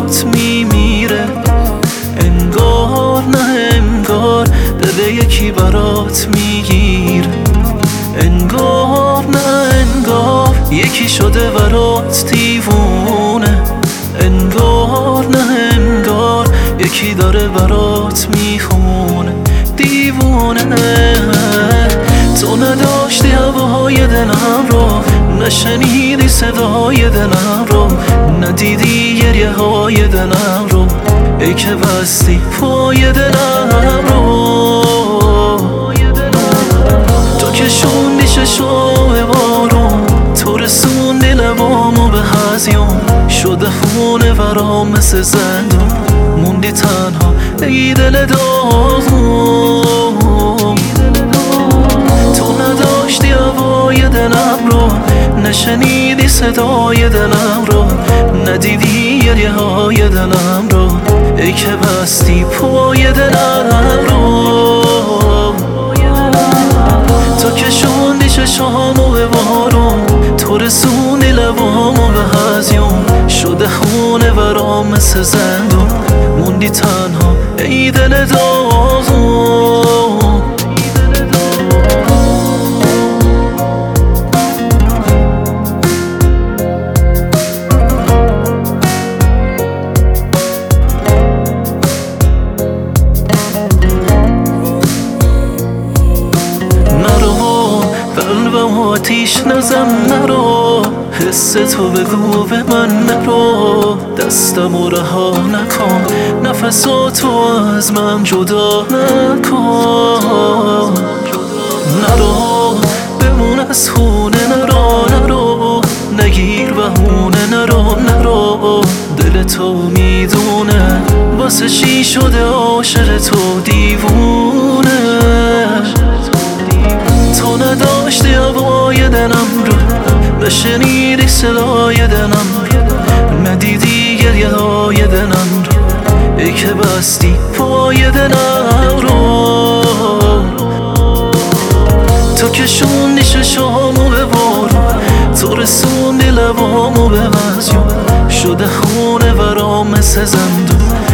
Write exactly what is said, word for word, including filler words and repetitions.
برات میمیره. انگار نه انگار دل یکی برات میگیره. انگار نه انگار یکی شده برات دیوونه. انگار نه انگار یکی داره برات میخونه. دیوونه تو نداشتی هوای دلم رو، نشنیدی صدای دلم رو، ندیدی گریه های دلم رو، ای که بستی پای دلم رو. تو که شوندی چشام بارون، تو رسوندی لبامو به هزیون، شده خونه برام مثل زندون، موندی تنها ای دل داغون. تو نداشتی هوای دلم رو، نشنیدی صدای دلم رو، ندیدی گریه های دلم رو، ای که بستی پای دلم رو. تو که شوندی چشامو به بارون، تو رسوندی لبامو به هزیون، شده خونه برام مثل زندون، موندی تنها ای دل داغون. قلبم آتیش نزن نرو، حس تو بگو به من نرو، دستم رو رها نکن، نفساتو از من جدا نکن. نرو بمون از خونه، نرو نرو نگیر بهونه، نرو نرو دل تو میدونه واسه چی شده عاشق تو دیوونه. تو نداشتی هوای دلم رو، نشنیدی صدای دلم رو، ندیدی گریه های دلم رو، ای که بستی پای دلم رو. تو که شوندی چشامو به بارون، تو رسوندی لبامو به مزیون، شده خونه برام مثل زندون،